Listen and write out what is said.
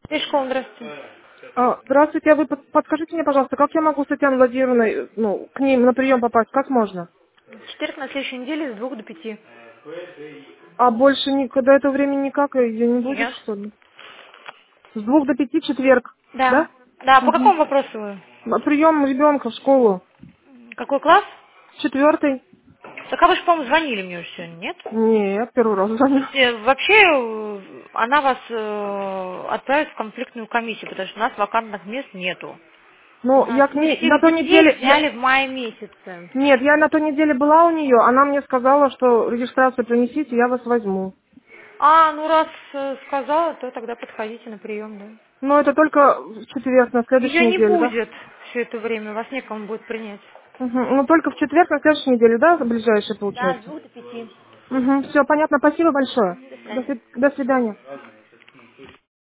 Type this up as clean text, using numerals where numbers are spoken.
И школа, здравствуйте. Здравствуйте, а вы подскажите мне, пожалуйста, как я могу с Татьяной Владимировной, к ним на прием попасть, как можно? В четверг на следующей неделе с 2 до 5. А больше до этого времени никак ее не будет, Нет. что ли? С 2 до 5 четверг, Да. да? Да, по Угу. какому вопросу вы? Прием ребенка в школу. Какой класс? 4. Так а вы же, по-моему, звонили мне уже сегодня, нет? Нет, первый раз звоню. Слушайте, вообще она вас отправит в конфликтную комиссию, потому что у нас вакантных мест нету. У Ну, нас я к ней на всех той детей неделе, взяли в мае месяце. нет, я на той неделе была у нее, она мне сказала, что регистрацию принесите, я вас возьму. А, ну раз сказала, то тогда подходите на прием, да. Но это только в четверг на следующей Ее не неделе, да? будет все это время, вас некому будет принять. Угу. Ну, только в четверг на следующей неделе, да, ближайшей Да, с получается? 2 до 5. Угу. Все, понятно, спасибо большое. До свидания. До свидания.